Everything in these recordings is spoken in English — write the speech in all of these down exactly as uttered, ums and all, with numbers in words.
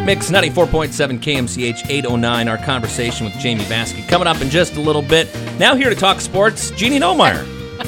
Mix ninety-four point seven K M C H eight oh nine, our conversation with Jamie Vaskey. Coming up in just a little bit. Now here to talk sports, Jeannie Nomeyer.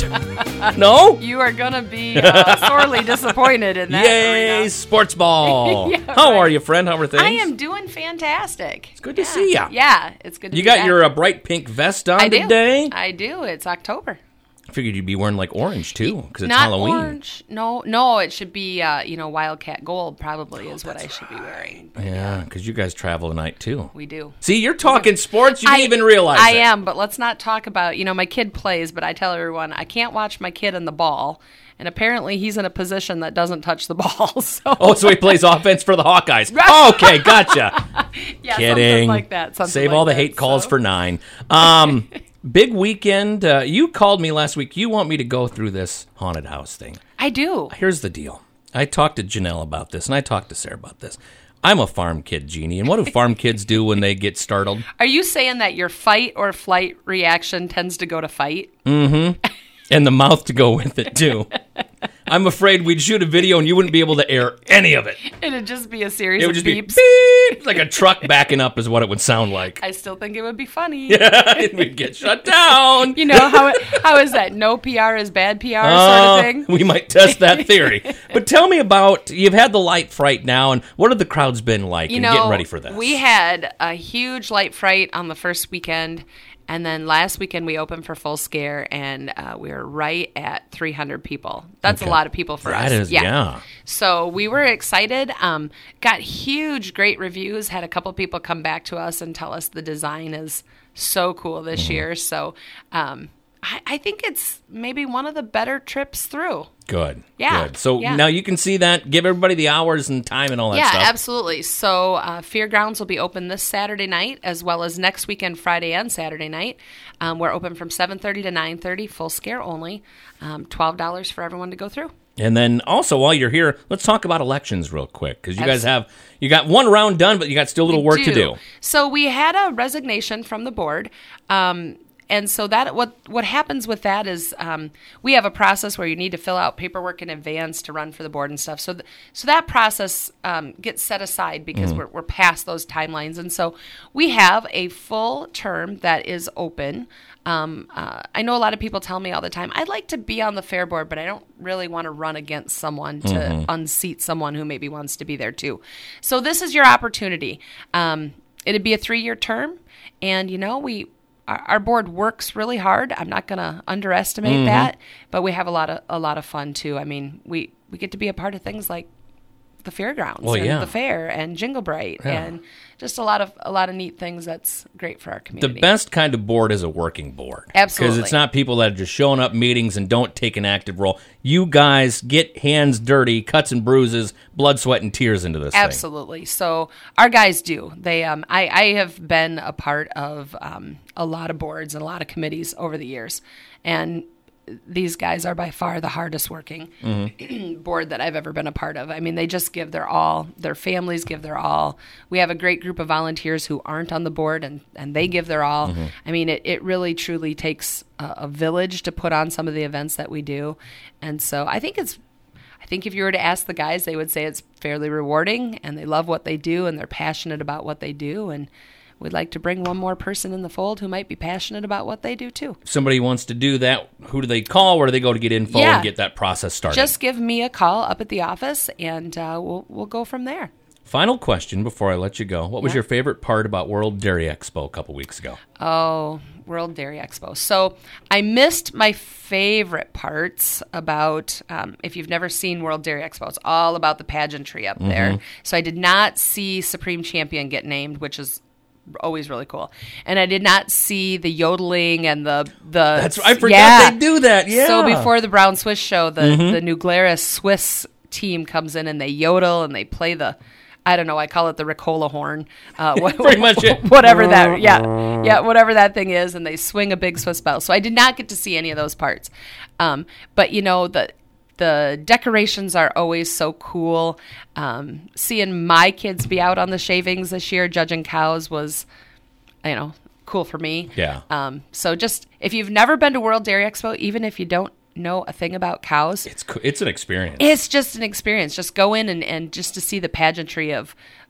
No? You are going to be uh, sorely disappointed in that. Yay, arena. sports ball. Yeah, How right. are you, friend? How are things? I am doing fantastic. It's good to yeah. see ya. Yeah, it's good to You be got back. your uh, bright pink vest on I do. today? I do. It's October. I figured you'd be wearing like orange, too, because it's Not Halloween. orange. No, no, it should be, uh, you know, Wildcat Gold probably is what I should be wearing. But Yeah, because you guys travel tonight, too. we do. See, you're talking sports. You didn't I- even realize I it. am, but let's not talk about, you know, my kid plays, but I tell everyone I can't watch my kid in the ball. And apparently he's in a position that doesn't touch the ball. So Oh, so he plays offense for the Hawkeyes. Okay, gotcha. yeah, Kidding. something like that. Something Save like all the that, hate calls so. for nine. Um, big weekend. Uh, you called me last week. You want me to go through this haunted house thing. I do. Here's the deal. I talked to Janelle about this, and I talked to Sarah about this. I'm a farm kid, Jeannie, and what do farm kids do when they get startled? Are you saying that your fight or flight reaction tends to go to fight? Mm-hmm. And the mouth to go with it, too. I'm afraid we'd shoot a video and you wouldn't be able to air any of it. It'd just be a series It would of just beeps. be beep, like a truck backing up is what it would sound like. I still think it would be funny. And we'd get shut down. You know, how how is that? No P R is bad P R Uh, sort of thing? we might test that theory. But tell me about, you've had the light fright now, and what have the crowds been like You in know, getting ready for this? we had a huge light fright on the first weekend, and then last weekend we opened for Full Scare, and uh, we were right at three hundred people. That's Okay. a lot of people for us. That is, yeah. So we were excited. Um, got huge, great reviews. Had a couple people come back to us and tell us the design is so cool this Mm-hmm. year. So um, I, I think it's maybe one of the better trips through. Good. Yeah, Good. So yeah. now you can see that. Give everybody the hours and time and all that Yeah, stuff. absolutely. So uh, Fairgrounds will be open this Saturday night, as well as next weekend, Friday and Saturday night. Um, we're open from seven thirty to nine thirty, Full Scare only. Um, twelve dollars for everyone to go through. And then also, while you're here, let's talk about elections real quick, because you guys Abs- have, you got one round done, but you got still a little work to do. So we had a resignation from the board. Um, and so that what what happens with that is um, we have a process where you need to fill out paperwork in advance to run for the board and stuff. So th- so that process um, gets set aside because we're, we're past those timelines. And so we have a full term that is open. Um, uh, I know a lot of people tell me all the time, I'd like to be on the fair board, but I don't really want to run against someone to Mm-hmm. unseat someone who maybe wants to be there too. So this is your opportunity. Um, it'd be a three-year term, and you know we our, our board works really hard. I'm not going to underestimate Mm-hmm. that, but we have a lot of a lot of fun too. I mean, we we get to be a part of things like the fairgrounds Well, and yeah. the fair and Jingle Bright Yeah. and just a lot of a lot of neat things that's great for our The community. best kind of board is a working board. Absolutely. Because it's not people that are just showing up meetings and don't take an active role. You guys get hands dirty, cuts and bruises, blood, sweat, and tears into this thing. Absolutely. So our guys do. They, um, I, I have been a part of um, a lot of boards and a lot of committees over the years, and these guys are by far the hardest working Mm-hmm. board that I've ever been a part of. I mean, they just give their all. Their families give their all. We have a great group of volunteers who aren't on the board, and, and they give their all. Mm-hmm. I mean, it, it really, truly takes a, a village to put on some of the events that we do. And so I think it's I think if you were to ask the guys, they would say it's fairly rewarding, and they love what they do, and they're passionate about what they do, and we'd like to bring one more person in the fold who might be passionate about what they do too. If somebody wants to do that, who do they call? Where do they go to get info Yeah. and get that process started? Just give me a call up at the office, and uh, we'll we'll go from there. Final question before I let you go. What was Yeah. your favorite part about World Dairy Expo a couple weeks ago? Oh, World Dairy Expo. So I missed my favorite parts about, um, if you've never seen World Dairy Expo, it's all about the pageantry up there. So I did not see Supreme Champion get named, which is always really cool. And I did not see the yodeling and the... the That's I forgot yeah. they do that. Yeah. So before the Brown Swiss show, the, the New Glarus Swiss team comes in and they yodel and they play the... I don't know. I call it the Ricola horn. Uh, what, Pretty much it. Whatever that, yeah, yeah, whatever that thing is, and they swing a big Swiss bell. So I did not get to see any of those parts. Um, but you know the the decorations are always so cool. Um, seeing my kids be out on the shavings this year, judging cows, was, you know, cool for me. Yeah. Um, so just if you've never been to World Dairy Expo, even if you don't know a thing about cows, It's co- it's an experience. it's just an experience. Just go in and, and just to see the pageantry of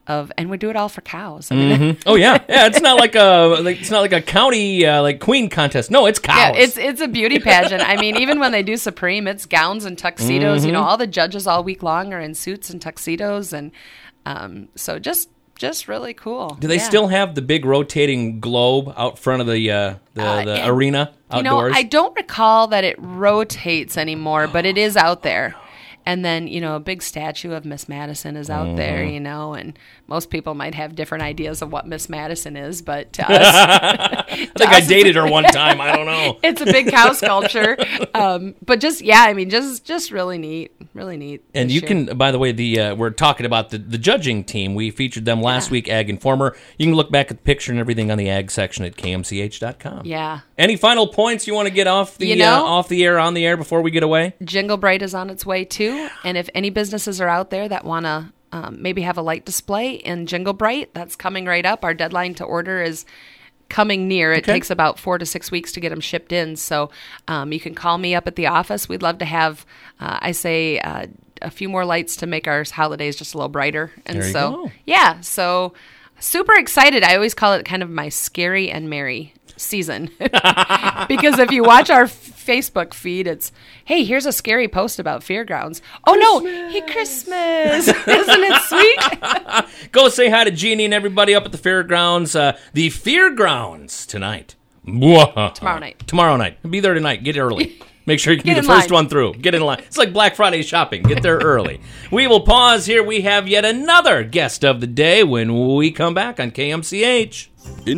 of, and we do it all for cows. I mean, mm-hmm. Oh yeah, yeah. It's not like a like it's not like a county uh, like queen contest. No, it's cows. Yeah, it's it's a beauty pageant. I mean, even when they do Supreme, it's gowns and tuxedos. Mm-hmm. You know, all the judges all week long are in suits and tuxedos, and um, so just just really cool. Do they yeah. still have the big rotating globe out front of the uh, the, uh, the and, arena outdoors? You know, I don't recall that it rotates anymore, but it is out there. And then, you know, a big statue of Miss Madison is out mm-hmm. there, you know, and most people might have different ideas of what Miss Madison is, but to us... I think us, I dated her one time. I don't know. It's a big cow sculpture. Um, but just, yeah, I mean, just just really neat. Really neat. And you year. can, by the way, the uh, we're talking about the, the judging team. We featured them last yeah. week, Ag Informer. You can look back at the picture and everything on the ag section at K M C H dot com. Yeah. Any final points you want to get off the you know, uh, off the air, on the air before we get away? Jingle Bright is on its way, too. And if any businesses are out there that want to um, maybe have a light display in Jingle Bright, that's coming right up. Our deadline to order is coming near. It okay. takes about four to six weeks to get them shipped in. So um, you can call me up at the office. We'd love to have, uh, I say, uh, a few more lights to make our holidays just a little brighter. And there you so, go. yeah, so super excited. I always call it kind of my scary and merry season. Because if you watch our Facebook feed, it's, hey, here's a scary post about fairgrounds. Oh, Christmas. no, hey, Christmas. Isn't it sweet? Go say hi to Jeannie and everybody up at the fairgrounds. Uh, the fairgrounds tonight. Tomorrow night. Tomorrow night. Be there tonight. Get early. Make sure you can Get be the first line. one through. Get in line. It's like Black Friday shopping. Get there early. We will pause here. We have yet another guest of the day when we come back on K M C H.